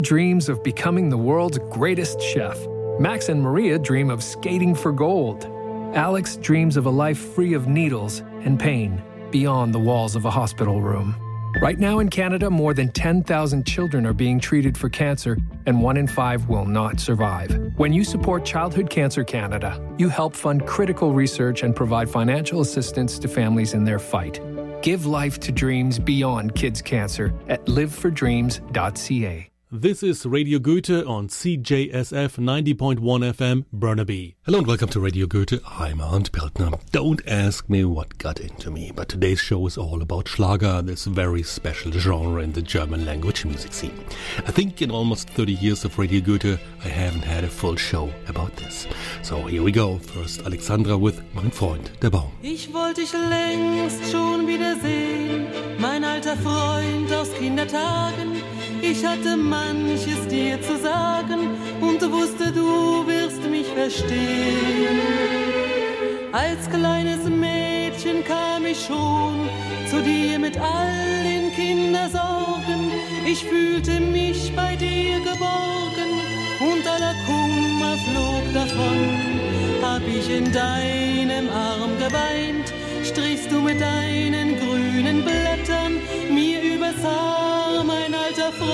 dreams of becoming the world's greatest chef. Max and Maria dream of skating for gold. Alex dreams of a life free of needles and pain beyond the walls of a hospital room. Right now in Canada, more than 10,000 children are being treated for cancer, and 1 in 5 will not survive. When you support Childhood Cancer Canada, you help fund critical research and provide financial assistance to families in their fight. Give life to dreams beyond kids' cancer at livefordreams.ca. This is Radio Goethe on CJSF 90.1 FM, Burnaby. Hello and welcome to Radio Goethe. I'm Arndt Peltner. Don't ask me what got into me, but today's show is all about Schlager, this very special genre in the German language music scene. I think in almost 30 years of Radio Goethe, I haven't had a full show about this. So here we go. First Alexandra with Mein Freund, der Baum. Ich wollte dich längst schon wiedersehen, mein alter Freund aus Kindertagen. Ich hatte manches dir zu sagen und wusste, du wirst mich verstehen. Als kleines Mädchen kam ich schon zu dir mit all den Kindersorgen. Ich fühlte mich bei dir geborgen und aller Kummer flog davon. Hab ich in deinem Arm geweint, strichst du mit deinen grünen Blättern mir übers Haar, mein alter Freund,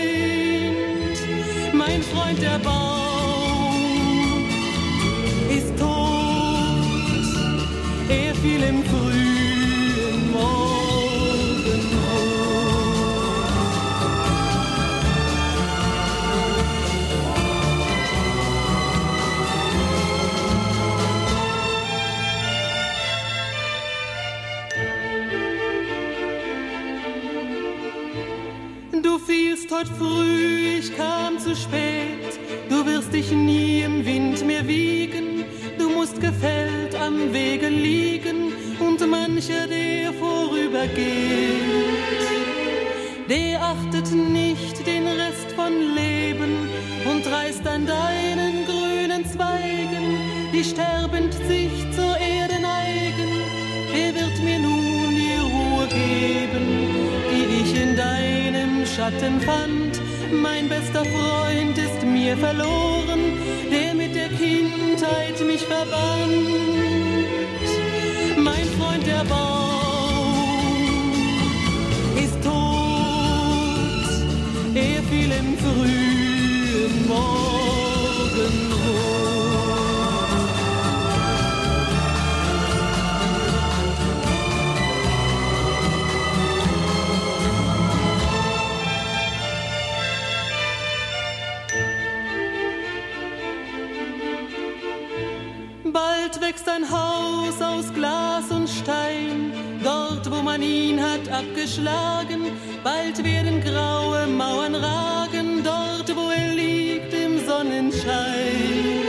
mein Freund der Baum ist tot, er fiel im frühen Morgenrot. Du fielst heut früh, ich kam zu spät. Du wirst dich nie im Wind mehr wiegen. Du musst gefällt am Wege liegen. Und mancher, der vorübergeht, der achtet nicht den Rest von Leben und reißt an deinen grünen Zweigen, die sterbend sich zur Erde neigen. Wer wird mir nun die Ruhe geben, die ich in deinem Schatten fand? Mein bester Freund ist mir verloren, der mit der Kindheit mich verband. Mein Freund der Baum ist tot, er fiel im frühen Morgenrot. Bald wächst ein Haus aus Glas und Stein, dort wo man ihn hat abgeschlagen. Bald werden graue Mauern ragen, dort wo er liegt im Sonnenschein.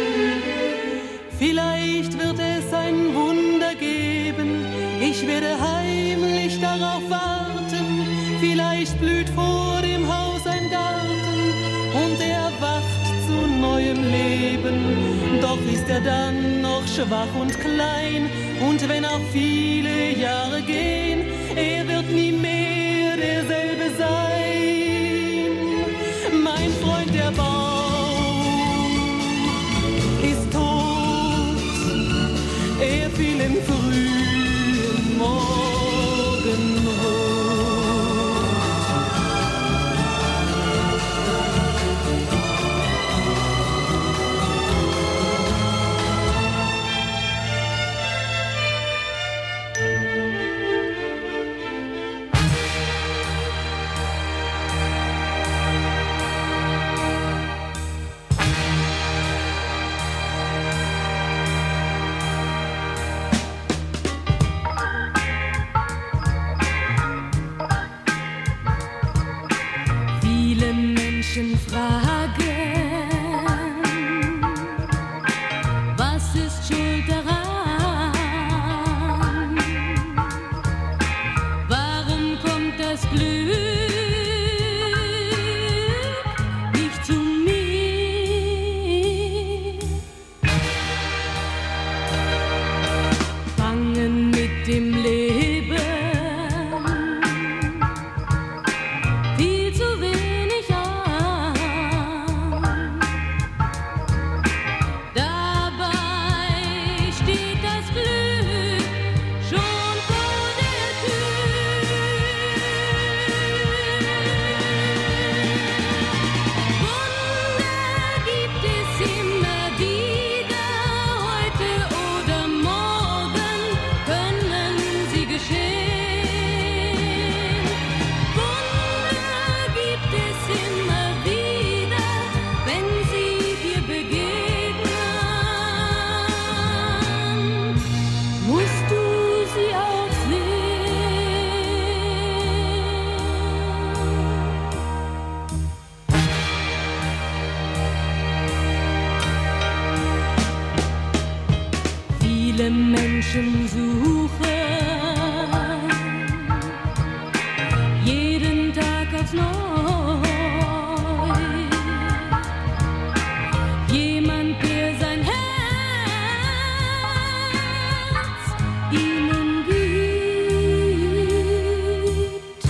Vielleicht wird es ein Wunder geben, ich werde heimlich darauf warten. Vielleicht blüht vor dem Haus ein Garten und er erwacht zu neuem Leben. Doch ist er dann noch schwach und klein, und wenn auch viele Jahre gehen, er wird nie mehr derselbe sein. Mein Freund der Baum ist tot, er fiel im frühen Morgenrot. Viel zu wenig an. den Menschen suche, jeden Tag aufs Neue. Jemand, der sein Herz ihnen gibt.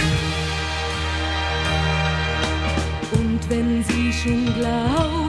Und wenn sie schon glauben,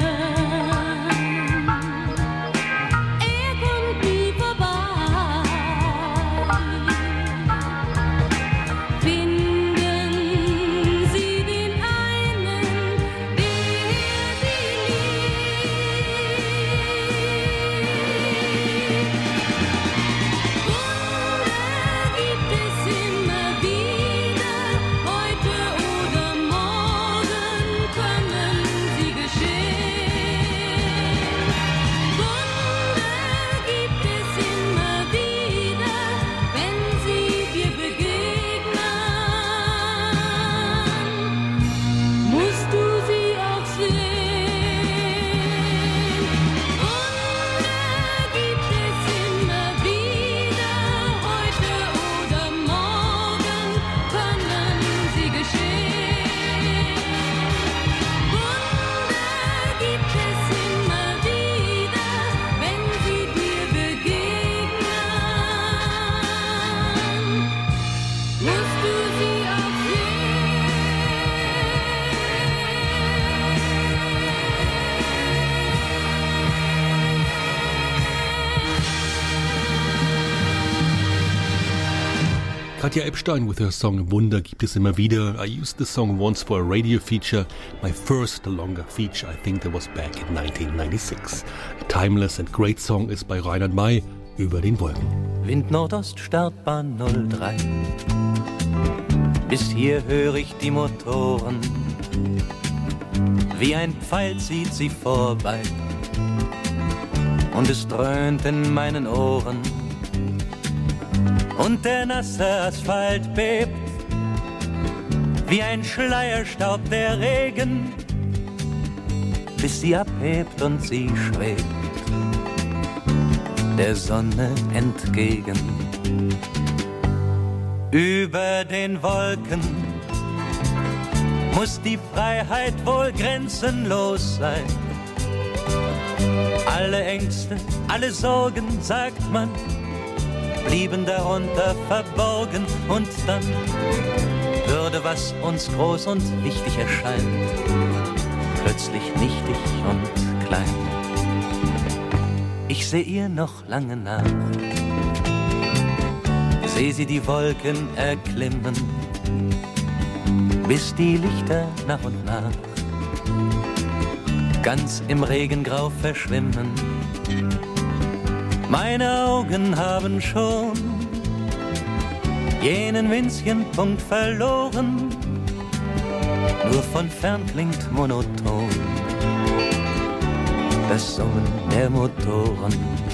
Katja Epstein with her song Wunder gibt es immer wieder. I used the song once for a radio feature, my first longer feature. I think that was back in 1996. A timeless and great song ist bei Reinhard May, Über den Wolken. Wind Nordost, Startbahn 03. Bis hier höre ich die Motoren. Wie ein Pfeil zieht sie vorbei. Und es dröhnt in meinen Ohren. Und der nasse Asphalt bebt, wie ein Schleierstaub der Regen, bis sie abhebt und sie schwebt, der Sonne entgegen. Über den Wolken muss die Freiheit wohl grenzenlos sein. Alle Ängste, alle Sorgen, sagt man, blieben darunter verborgen, und dann würde, was uns groß und wichtig erscheint, plötzlich nichtig und klein. Ich seh ihr noch lange nach, seh sie die Wolken erklimmen, bis die Lichter nach und nach ganz im Regengrau verschwimmen. Meine Augen haben schon jenen winzigen Punkt verloren, nur von fern klingt monoton das Summen der Motoren.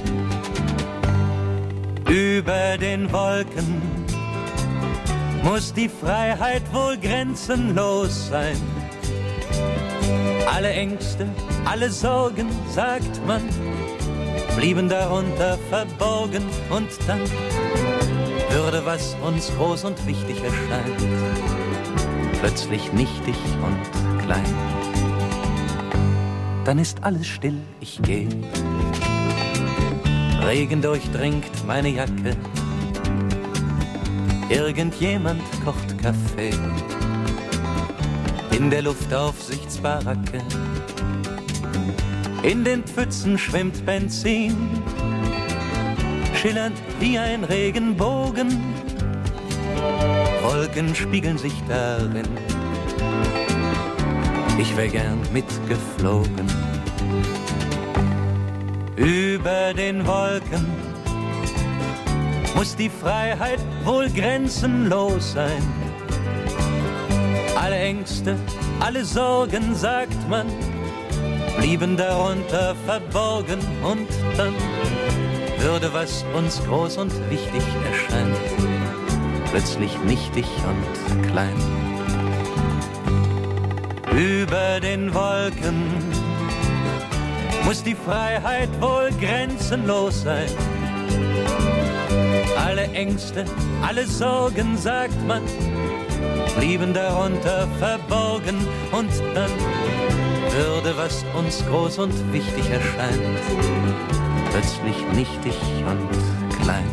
Über den Wolken muss die Freiheit wohl grenzenlos sein. Alle Ängste, alle Sorgen, sagt man, blieben darunter verborgen, und dann würde, was uns groß und wichtig erscheint, plötzlich nichtig und klein. Dann ist alles still, ich geh. Regen durchdringt meine Jacke. Irgendjemand kocht Kaffee in der Luftaufsichtsbaracke. In den Pfützen schwimmt Benzin, schillernd wie ein Regenbogen. Wolken spiegeln sich darin. Ich wär gern mitgeflogen. Über den Wolken muss die Freiheit wohl grenzenlos sein. Alle Ängste, alle Sorgen, sagt man, blieben darunter verborgen, und dann würde, was uns groß und wichtig erscheint, plötzlich nichtig und klein. Über den Wolken muss die Freiheit wohl grenzenlos sein. Alle Ängste, alle Sorgen, sagt man, blieben darunter verborgen und dann würde, was uns groß und wichtig erscheint, plötzlich nichtig und klein.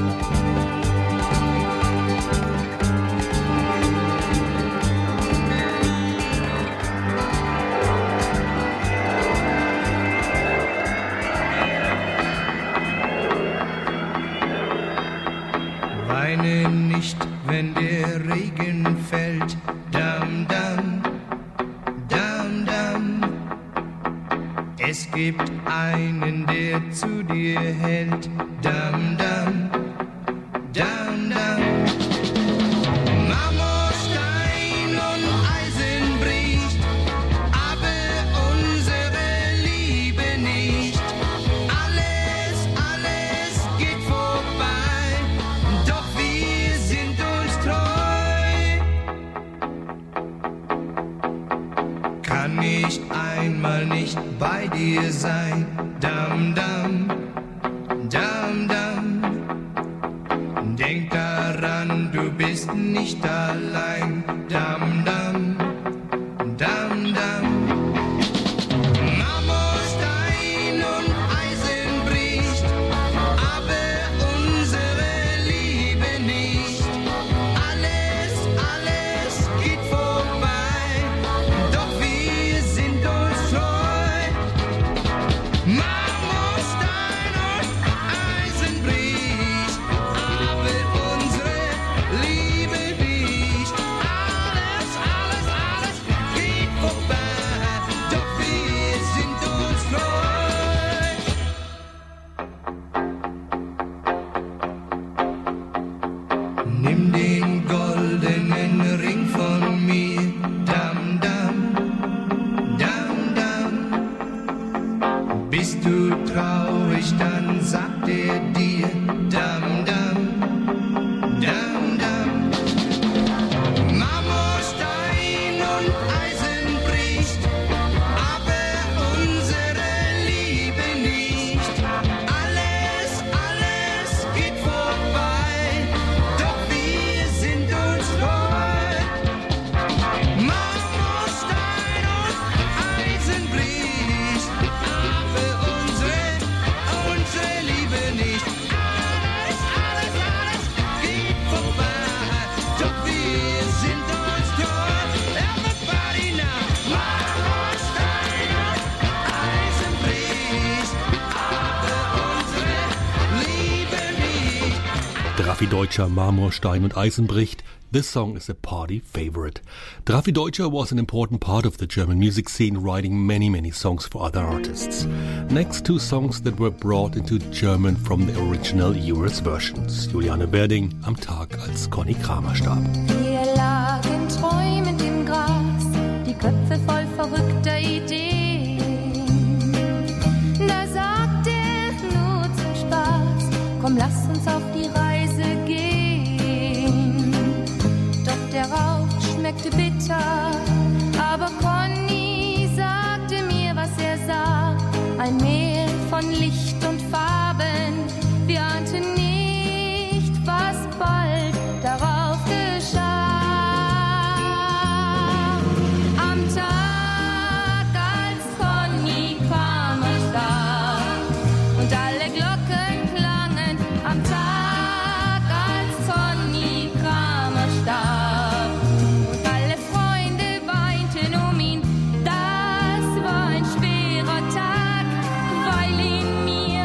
Weine nicht, wenn der Regen fällt, dam, dam, dam, dam. Es gibt einen, der zu dir hält, dam, dam, dam, dam. Marmorstein und Eisen bricht, aber unsere Liebe nicht. Alles, alles geht vorbei, doch wir sind uns treu. Kann ich einmal nicht bei dir sein, dam, dam, dam, dam. Denk daran, du bist nicht allein, dam, dam, dam, dam. Marmorstein und Eisen bricht, aber unsere Liebe nicht. Alles, alles geht vorbei, doch wir sind uns treu. Marmorstein und Eisen bricht, aber unsere Liebe nicht. Alles, alles, alles geht vorbei, doch wir sind uns treu. Nimm den goldenen Ring von mir, dam, dam, dam, dam. Bist du traurig, dann sagt er dir, dam, dam, dam, dam. Marmorstein und Eisen bricht, aber unsere Liebe nicht. Alles, alles geht vorbei, doch wir sind uns treu. Marmorstein und Eisen bricht, aber unsere Liebe nicht. Alles, alles, alles geht vorbei, doch wir sind uns treu. Everybody now. Marmorstein und Eisen bricht, aber unsere Liebe nicht. Drafi Deutscher, Marmorstein und Eisen bricht. This song is a party favorite. Drafi Deutscher was an important part of the German music scene, writing many, many songs for other artists. Next, two songs that were brought into German from the original US versions. Juliane Werding, Am Tag, als Conny Kramer starb. Wir lagen träumend im Gras, die Köpfe voll verrückter Ideen. Da sagt er nur zum Spaß, komm, lass uns auf die Reise gehen. Doch der Rauch schmeckte bitter, aber Conny sagte mir, was er sah. Ein Meer von Licht und Farben, wir ahnten nicht, was bald darauf geschah. Am Tag, als Conny Kramer starb und alle Glocken klangen, am Tag, als Conny Kramer starb und alle Freunde weinten um ihn, das war ein schwerer Tag, weil in mir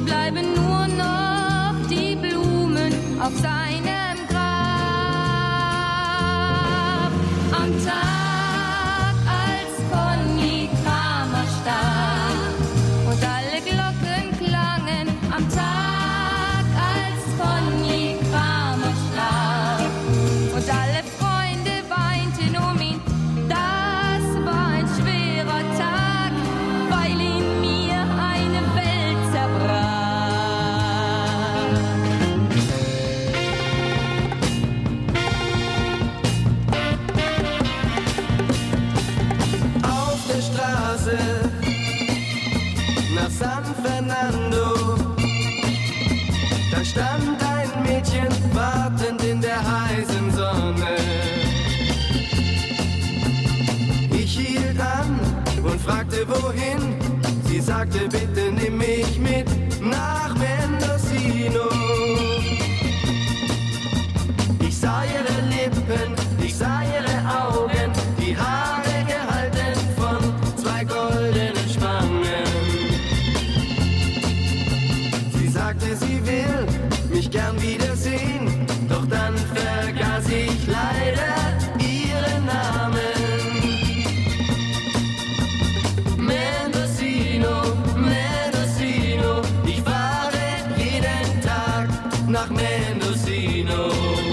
bleiben nur noch die Blumen auf seinem Grab. Am Tag, als Conny Kramer starb und alle Glocken klangen, am Tag, als Conny Kramer starb und alle Freunde weinten um ihn, das war ein schwerer Tag, weil in mir eine Welt zerbrach. Auf der Straße nach San Fernando, da stand ein Mädchen wartend in der heißen Sonne. Ich hielt an und fragte wohin, sie sagte bitte nimm mich mit nach Mendocino. Ich sah ihre Lippen, ich sah ihre Augen, die Haare gehalten von zwei goldenen Spangen. Sie sagte, sie will mich gern wiedersehen, doch dann vergaß ich leider ihren Namen. Mendocino, Mendocino, ich fahre jeden Tag nach Mendocino.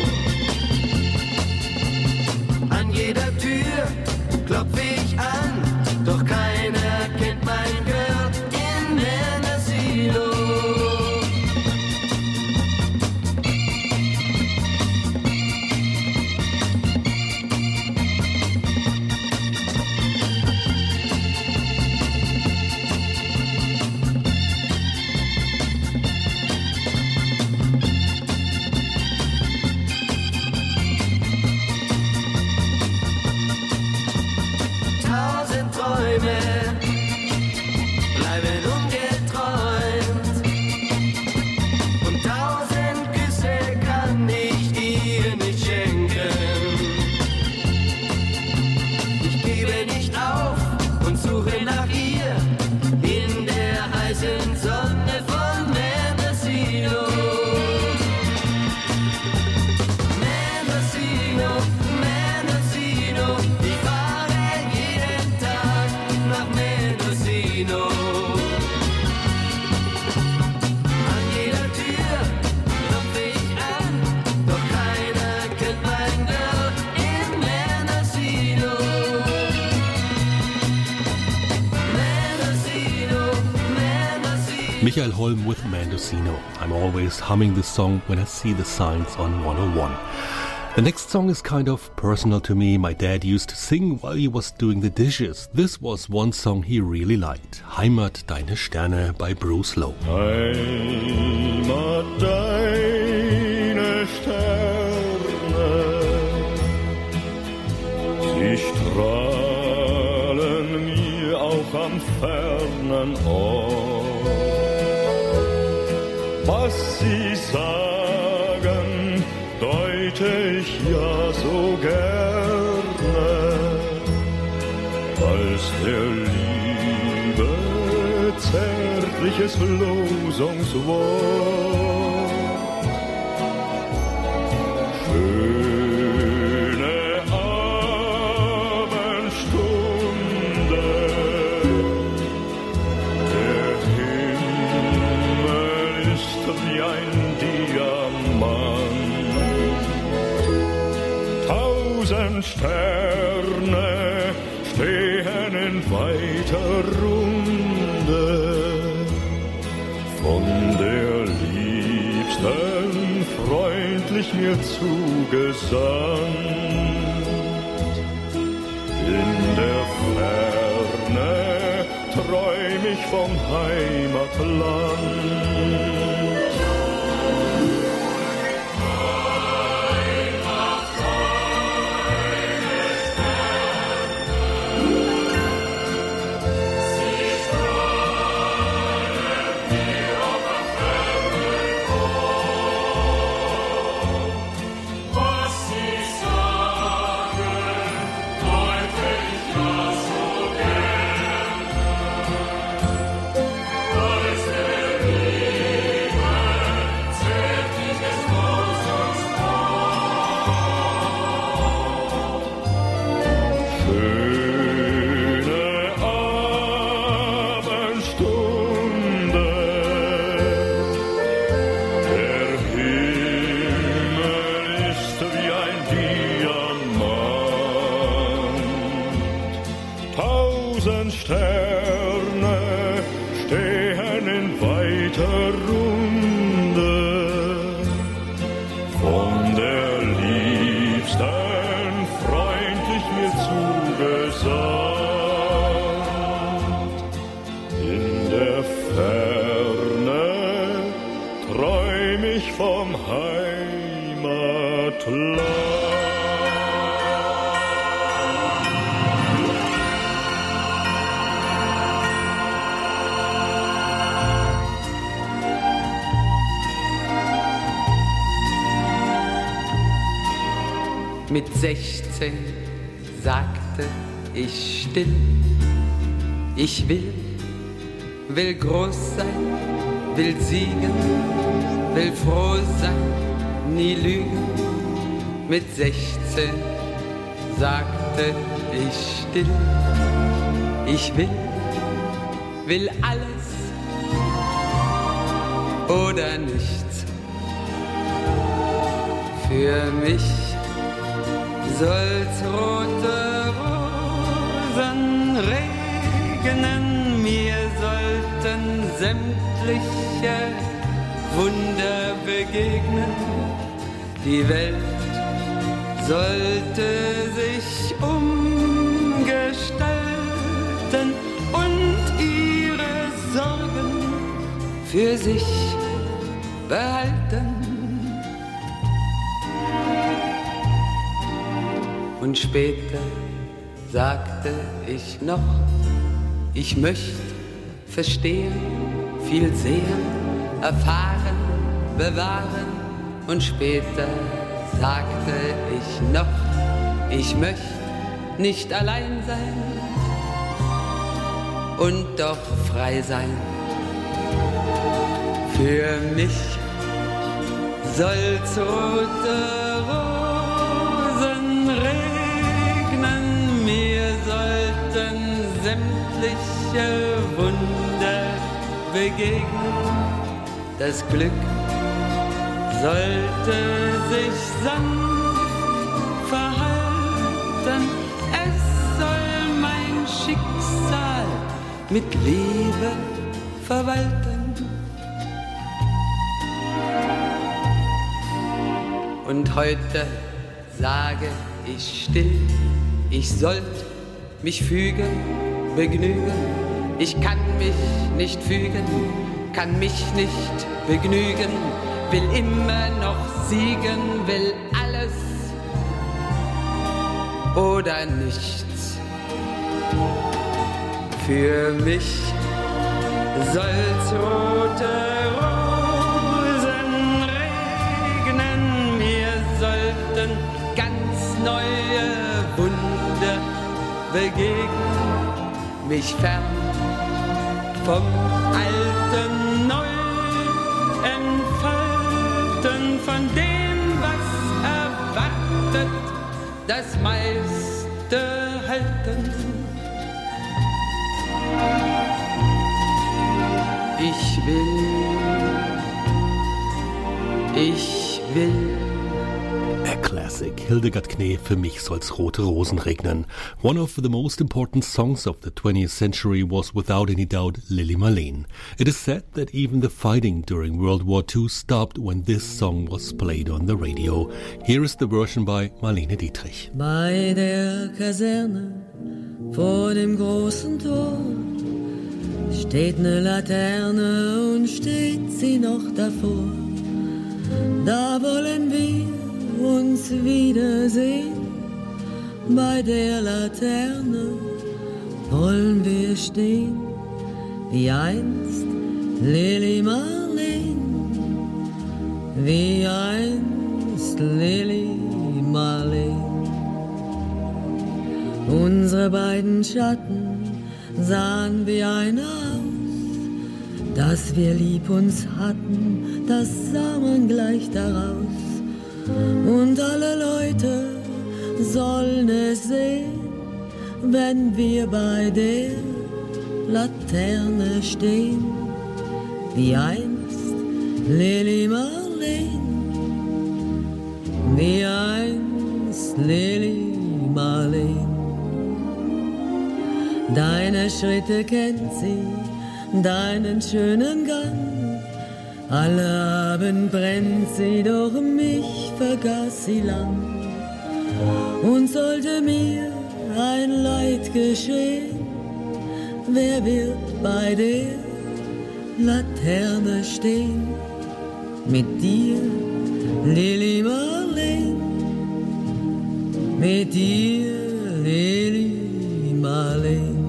An jeder Tür klopf ich an, doch keiner kennt mein Girl in Mendocino. Tausend Träume bleiben ungeträumt und tausend Küsse kann ich ihr nicht schenken. Ich gebe nicht auf und suche nach ihr in der heißen Sonne von Mendocino. Mendocino, Mendocino, ich fahre jeden Tag nach Mendocino. An jeder Tür klopf ich an, doch keiner kennt mein Girl in Mendocino. Mendocino, Mendocino. Michael Holm with Mendocino. I'm always humming this song when I see the signs on 101. The next song is kind of personal to me. My dad used to sing while he was doing the dishes. This was one song he really liked. Heimat, deine Sterne by Bruce Lowe. Heimat, deine Sterne, sie strahlen mir auch am fernen Ort. Was sie sagen, deute ich ja so gerne, als der Liebe zärtliches Losungswort. Schöne Abendstunde, der Himmel ist wie ein Diamant. Tausend Sterne stehen in weiter Runde, von der Liebsten freundlich mir zugesandt. In der Ferne träum ich vom Heimatland. Ferne stehen in weiter Runde von der Liebsten freundlich mir zugesagt. In der Ferne träum ich vom Heimatland. Mit 16 sagte ich still, ich will groß sein, will siegen, will froh sein, nie lügen. Mit 16 sagte ich still, ich will alles oder nichts. Für mich soll's rote Rosen regnen, mir sollten sämtliche Wunder begegnen. Die Welt sollte sich umgestalten und ihre Sorgen für sich behalten. Und später sagte ich noch, ich möchte verstehen, viel sehen, erfahren, bewahren. Und später sagte ich noch, ich möchte nicht allein sein und doch frei sein. Für mich soll's rote Rosen regnen, mir sollten sämtliche Wunder begegnen. Das Glück sollte sich sanft verhalten, es soll mein Schicksal mit Liebe verwalten. Und heute sage ich still, ich sollt mich fügen, begnügen. Ich kann mich nicht fügen, kann mich nicht begnügen, will immer noch siegen, will alles oder nichts. Für mich soll's rote Rosen regnen, mir sollten ganz neue Wunder begegnen, mich fern vom Alten neu entfalten, von dem, was erwartet, das meiste halten. Ich will. A classic. Hildegard Knef, für mich soll's rote Rosen regnen. One of the most important songs of the 20th century was without any doubt Lili Marleen. It is said that even the fighting during World War II stopped when this song was played on the radio. Here is the version by Marlene Dietrich. Bei der Kaserne vor dem großen Tor steht ne Laterne und steht sie noch davor. Da wollen wir uns wiedersehen, bei der Laterne wollen wir stehen, wie einst Lili Marleen, wie einst Lili Marleen. Unsere beiden Schatten sahen wie einer aus, dass wir lieb uns hatten, das sah man gleich daraus. Und alle Leute sollen es sehen, wenn wir bei der Laterne stehen, wie einst Lili Marleen, wie einst Lili Marleen. Deine Schritte kennt sie, deinen schönen Gang. Alle Abend brennt sie, doch mich vergaß sie lang. Und sollte mir ein Leid geschehen, wer wird bei der Laterne stehen? Mit dir, Lili Marleen, mit dir, Lili Marleen.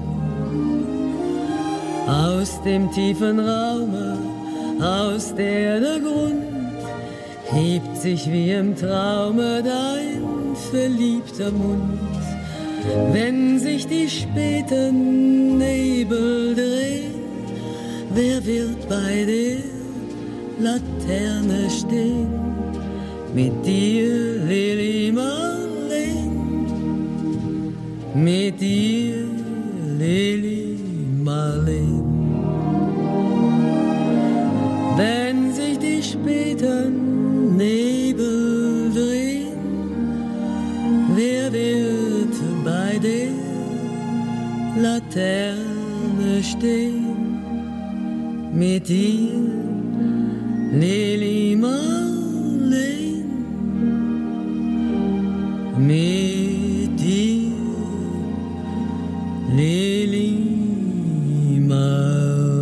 Aus dem tiefen Raume, aus der der Grund, hebt sich wie im Traume dein verliebter Mund. Wenn sich die späten Nebel drehen, wer wird bei der Laterne stehen? Mit dir, Lili Marleen, mit dir, Lili Marleen. Wenn sich die späten Nebel drehen, wer wird bei der Laterne stehen? Mit dir, Lili Marleen, mit dir, Lili Marleen.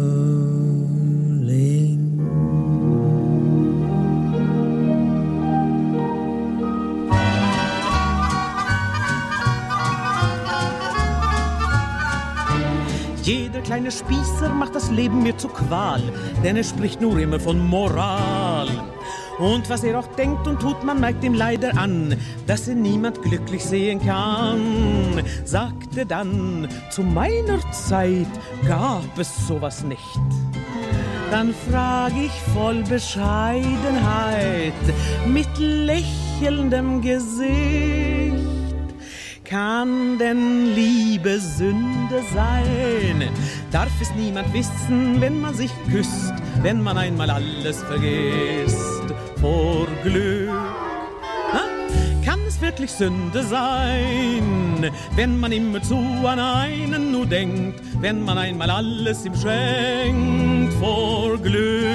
Jeder kleine Spießer macht das Leben mir zur Qual, denn er spricht nur immer von Moral. Und was er auch denkt und tut, man merkt ihm leider an, dass er niemand glücklich sehen kann. Sagte dann, zu meiner Zeit gab es sowas nicht. Dann frag ich voll Bescheidenheit, mit lächelndem Gesicht: Kann denn Liebe Sünde sein? Darf es niemand wissen, wenn man sich küsst, wenn man einmal alles vergisst vor Glück? Kann es wirklich Sünde sein, wenn man immerzu an einen nur denkt, wenn man einmal alles ihm schenkt vor Glück?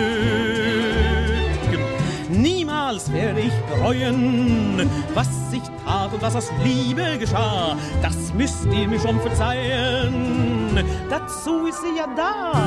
Niemals werde ich bereuen, was ich tat und was aus Liebe geschah. Das müsst ihr mir schon verzeihen, dazu ist sie ja da.